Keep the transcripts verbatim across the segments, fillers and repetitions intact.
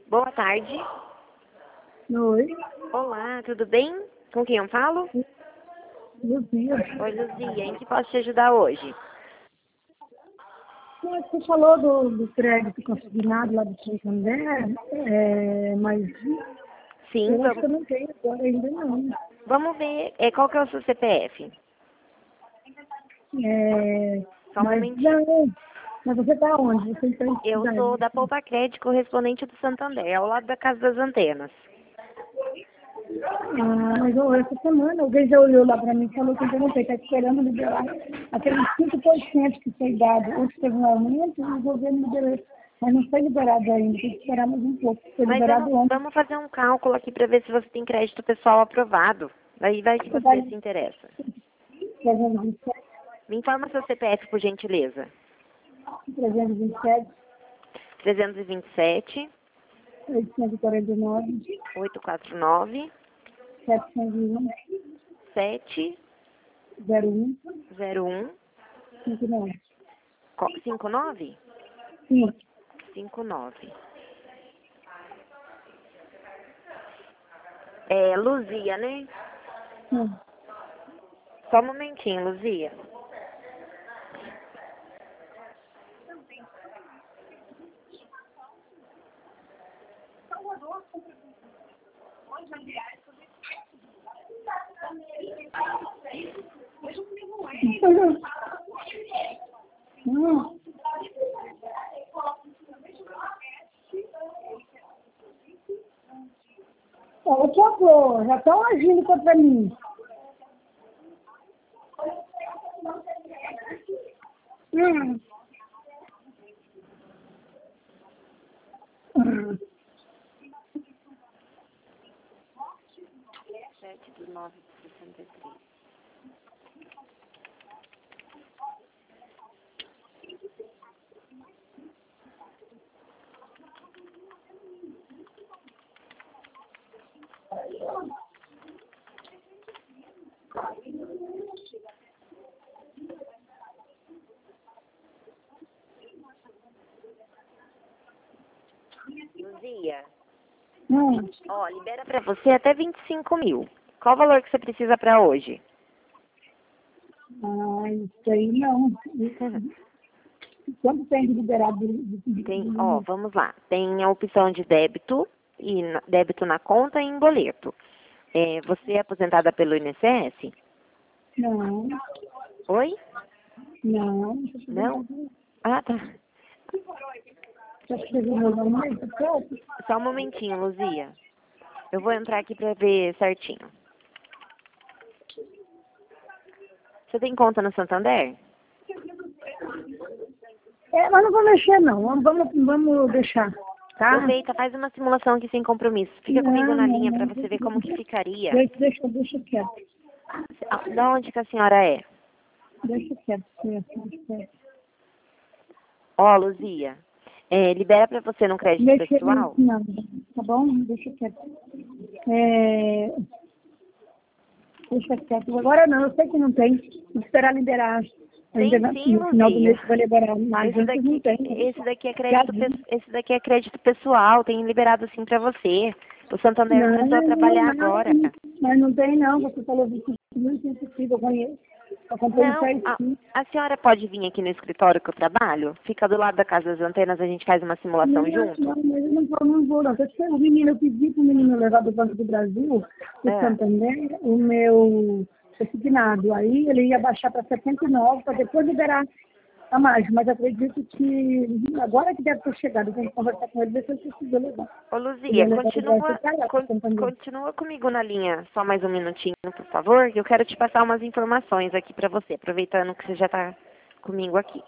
Boa tarde. Oi. Olá, tudo bem? Com quem eu falo? Luzia. Oi, Luzia. Em que posso te ajudar hoje? Você falou do, do crédito consignado lá do Santander, é, mas Sim, eu acho que eu vamos, não tenho agora ainda não. vamos ver. É, qual que é o seu C P F? É, Só um mas momentinho. não. Mas você está onde? Você está em que Eu sou cidade? da Poupa Crédito, correspondente do Santander, ao lado da Casa das Antenas. Ah, mas ó, essa semana alguém já olhou lá para mim e falou que eu não sei, está esperando liberar aqueles cinco por cento que foi dado. Hoje teve um aumento e o governo liberou. Mas não foi liberado ainda, tem que esperar mais um pouco. Foi Mas liberado vamos, ontem. vamos fazer um cálculo aqui para ver se você tem crédito pessoal aprovado. Daí vai que Você você vai se interessa. trezentos e vinte e sete, Me informa seu C P F, por gentileza. trezentos e vinte e sete, trezentos e vinte e sete, oitocentos e quarenta e nove, oitocentos e quarenta e nove, setecentos e um, sete zero um, zero um, cinquenta e nove. cinquenta e nove? Sim. cinquenta e nove. É, Luzia, né? Sim. Só um momentinho, Luzia. Hum. Ô, socorro, já estão agindo contra mim. Hum. Hum. sete do nove de sessenta e três. Luzia, Hum. ó, libera pra você até vinte e cinco mil. Qual o valor que você precisa pra hoje? Ah, isso aí não. Quanto tem de liberado de, de, Tem, de ó, limite? vamos lá. Tem a opção de débito, e na- débito na conta e em boleto. É, você é aposentada pelo I N S S? Não, Oi? não. Não? Ah, tá. Já escrevi meu nome aí, tá certo? Só um momentinho, Luzia. Eu vou entrar aqui pra ver certinho. Você tem conta no Santander? É, mas não vou mexer não, vamos, vamos, vamos deixar, tá? Aproveita, faz uma simulação aqui sem compromisso. Fica comigo Não, na não, linha pra não. você ver como que ficaria. Deixa, deixa, deixa quieto. Ah, da onde que a senhora é? Deixa quieto, quieto, deixa quieto. Ó, Luzia, é, libera pra você no crédito Deixa, pessoal? não, tá bom? Deixa quieto. É, deixa quieto. Agora não, eu sei que não tem. Vou esperar liberar. Ainda Tem na- sim, no final do mês Luzia. vai liberar, mas Esse antes não daqui, tem. esse daqui é Já crédito, vi. pe- esse daqui é crédito pessoal, tem liberado sim pra você. O Santander Não, começou a não, trabalhar não, agora. mas não tem não. Você falou vinte e cinco mil, impossível, eu conheço. Eu acompanho Não, a, certinho. a senhora pode vir aqui no escritório que eu trabalho? Fica do lado da Casa das Antenas, a gente faz uma Não, simulação junto? não, mas eu não vou, não vou, não. Porque o menino, eu pedi para o menino levar do Banco do Brasil, o É. Santander, o meu assignado. Aí ele ia baixar para setenta e nove para depois liberar a mais. Mas acredito que agora que deve ter chegado, eu tenho que conversar com ele, ver se ele precisa levar. Ô, Ele ia Luzia, levar do Brasil continua, para lá, para con- Santander. continua comigo na linha só mais um minutinho, por favor, que eu quero te passar umas informações aqui pra você, aproveitando que você já tá comigo aqui.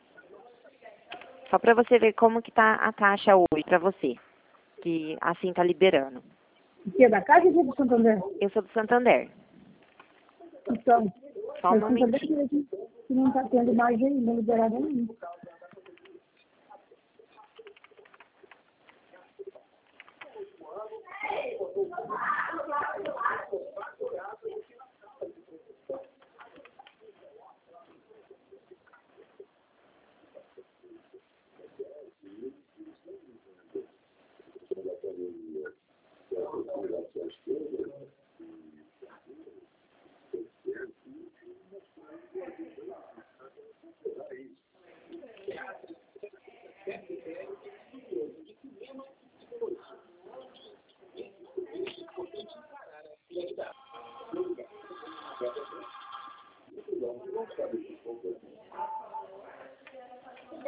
Só pra você ver como que tá a taxa hoje pra você, que assim tá liberando. O que é da casa ou do Santander? Eu sou do Santander. Então, Só um eu Santander momentinho. mesmo, que não está tendo mais ainda liberado ainda.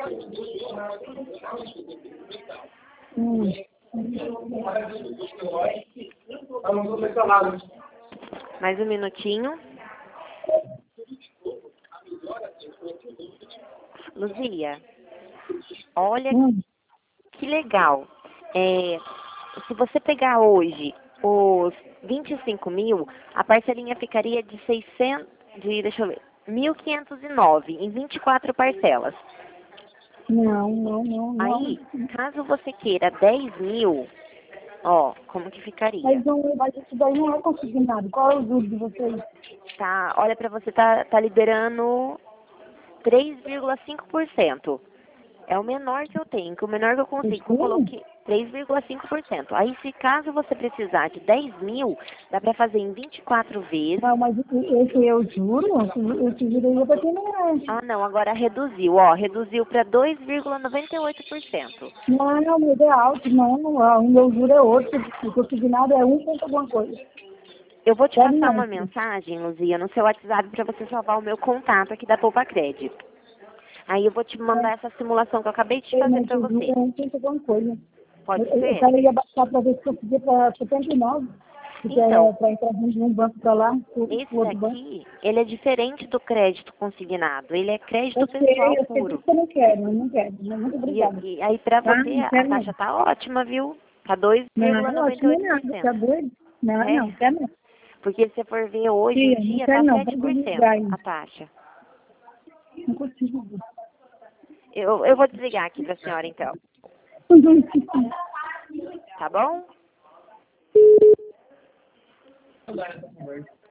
Hum. Mais um minutinho. Luzia, olha Hum. que legal. É, se você pegar hoje os vinte e cinco mil, a parcelinha ficaria de seiscentos, de, deixa eu ver, mil quinhentos e nove em vinte e quatro parcelas. Não, não, não, não. Aí, caso você queira dez mil, ó, como que ficaria? Mas, não, mas isso daí não é consignado. Qual é o juros de vocês? Tá, olha pra você, tá, tá liberando três vírgula cinco por cento. É o menor que eu tenho, que o menor que eu consigo, que eu coloquei três vírgula cinco por cento. Aí, se caso você precisar de dez mil, dá pra fazer em vinte e quatro vezes. Não, mas esse eu juro, esse juro aí eu vou terminar. Ah, não, agora reduziu, ó, reduziu pra dois vírgula noventa e oito por cento. Não, não, meu é alto, não, não, o meu juro é outro, o consignado é um ponto alguma coisa. Eu vou te Pode passar não, uma filho. mensagem, Luzia, no seu WhatsApp pra você salvar o meu contato aqui da Poupa Crédito. Aí eu vou te mandar essa simulação que eu acabei de Eu fazer não pra juro você. é um ponto alguma coisa. Pode Eu, eu ser? quero ir abaixar para ver se eu conseguir para setenta e nove, porque Então, é para entrar de um banco para lá, pro, esse pro outro banco. daqui, ele é diferente do crédito consignado. Ele é crédito Eu sei, pessoal eu sei puro. que eu não quero, eu não quero, mas muito obrigada. E, e aí pra Tá? você Não a quero não. taxa tá ótima, viu? Tá dois vírgula Não, noventa e ótimo oito por nada, tá cento. doido? Não, É, não, quero não. porque se você for ver hoje em Tia, não dia, quero tá não, sete pode por desligar cento aí. a taxa. Não consigo. Eu, eu vou desligar aqui pra senhora então, tá bom?